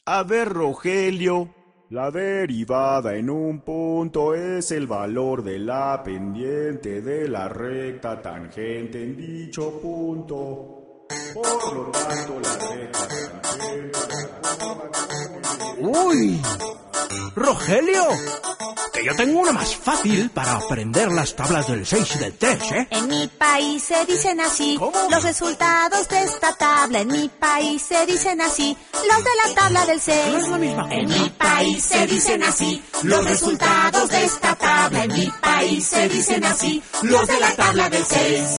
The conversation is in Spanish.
A ver, Rogelio, la derivada en un punto es el valor de la pendiente de la recta tangente en dicho punto. Por lo tanto, la recta tangente... ¡Uy! ¡Rogelio! Que yo tengo una más fácil para aprender las tablas del 6 y del 3, ¿eh? En mi país se dicen así. ¿Cómo? Los resultados de esta tabla. En mi país se dicen así. Los de la tabla del 6. No es la misma. En mi país se dicen así. Los resultados de esta tabla. En mi país se dicen así. Los de la tabla del 6.